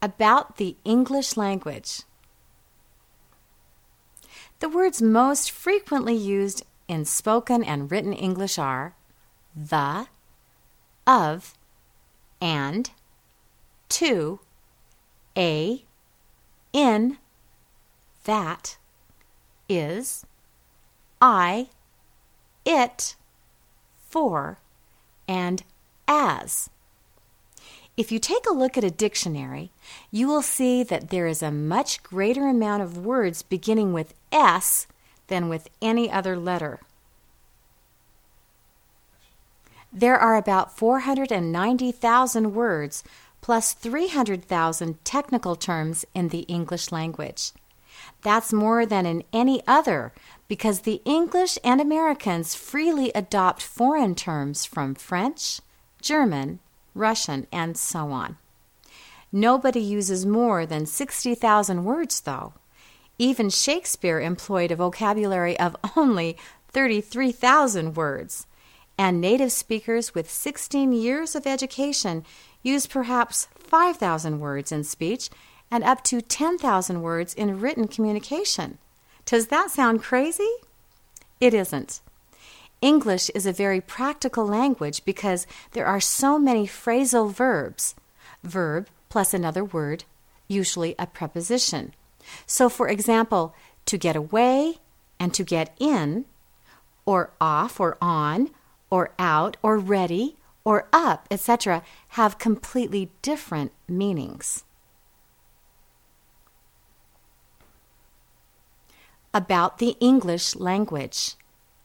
About the English language. The words most frequently used in spoken and written English are the, of, and, to, a, in, that, is, I, it, for, and as. If you take a look at a dictionary, you will see that there is a much greater amount of words beginning with S than with any other letter. There are about 490,000 words plus 300,000 technical terms in the English language. That's more than in any other because the English and Americans freely adopt foreign terms from French, German, Russian, and so on. Nobody uses more than 60,000 words, though. Even Shakespeare employed a vocabulary of only 33,000 words, and native speakers with 16 years of education use perhaps 5,000 words in speech and up to 10,000 words in written communication. Does that sound crazy? It isn't. English is a very practical language because there are so many phrasal verbs. Verb plus another word, usually a preposition. So, for example, to get away and to get in, or off or on, or out or ready, or up, etc., have completely different meanings. About the English language.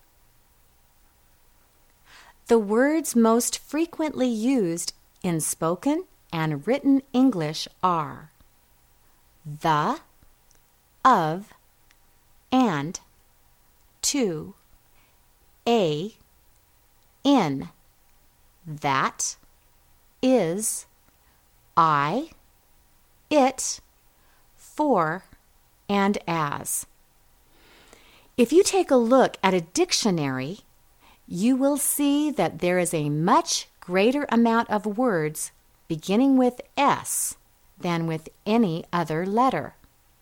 The words most frequently used in spoken and written English are the, of, and, to, a, in, that, is, I, it, for, and as. If you take a look at a dictionary, you will see that there is a much greater amount of words beginning with S than with any other letter.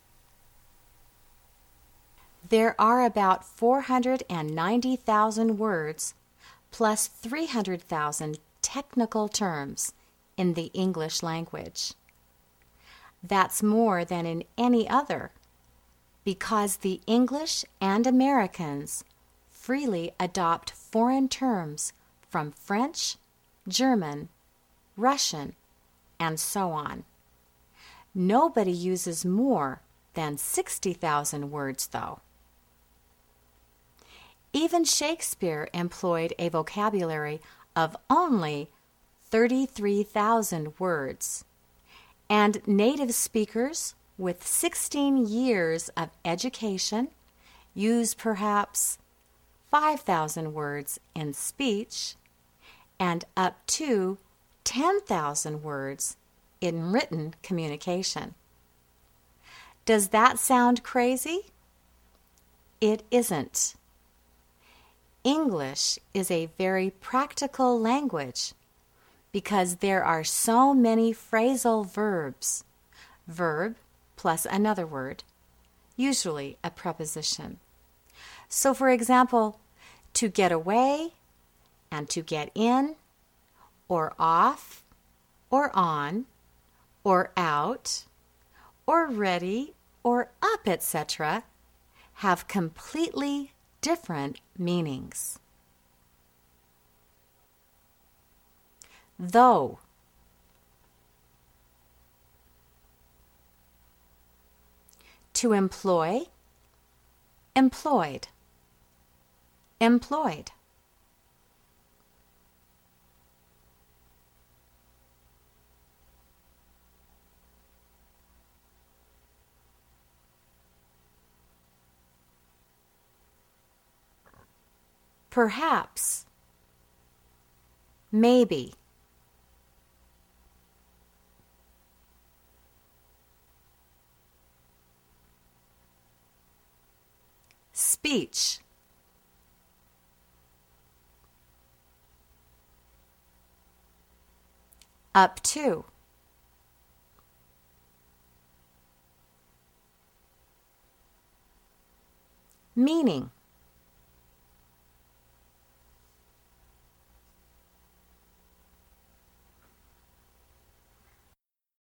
There are about 490,000 words plus 300,000 technical terms in the English language. That's more than in any other because the English and Americans freely adopt foreign terms from French, German, Russian, and so on. Nobody uses more than 60,000 words, though. Even Shakespeare employed a vocabulary of only 33,000 words, and native speakers with 16 years of education use perhaps 5,000 words in speech and up to 10,000 words in written communication. Does that sound crazy? It isn't. English is a very practical language because there are so many phrasal verbs. Verb plus another word, usually a preposition. So, for example, to get away and to get in, or off, or on, or out, or ready, or up, etc., have completely different meanings. Though. To employ, employed, employed. Perhaps, maybe. Speech. Up to. Meaning.